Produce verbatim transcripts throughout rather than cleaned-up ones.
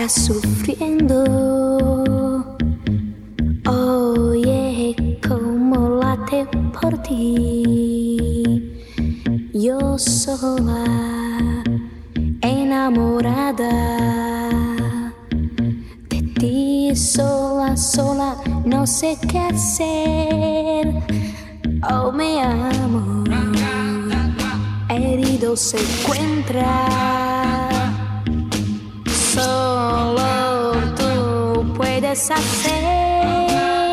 estás sufriendo. Oye, cómo late por ti. Yo sola, enamorada de ti, sola, sola, no sé qué hacer. Oh, mi amor, herido se encuentra. Solo tú puedes hacer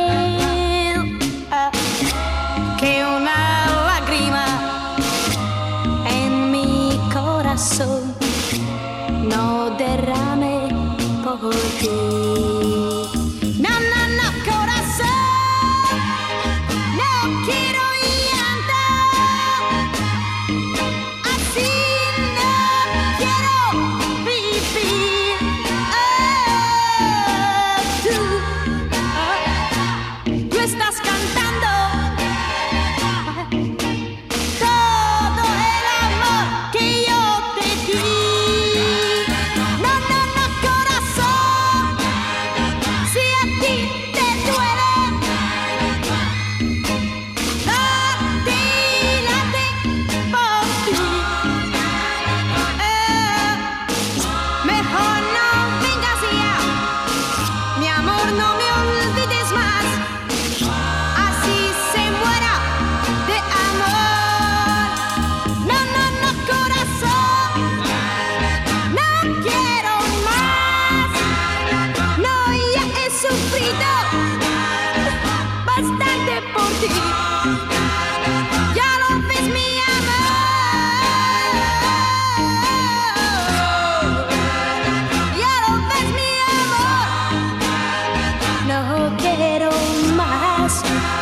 ah, que una lágrima en mi corazón no derrame por ti. No, no, no, corazón, no quiero llanto. Así no quiero vivir. Oh, tú, oh, tú estás cantando todo el amor que yo te di. No, no, no, corazón, si a ti te duele, late, late por ti. Eh, mejor no vengas ya, mi amor, no me olvides más. Así se muera de amor. No, no, no, corazón, no quiero más. No, ya he sufrido bastante por ti. Ya lo ves, mi amor. Ya lo ves, mi amor. No quiero más.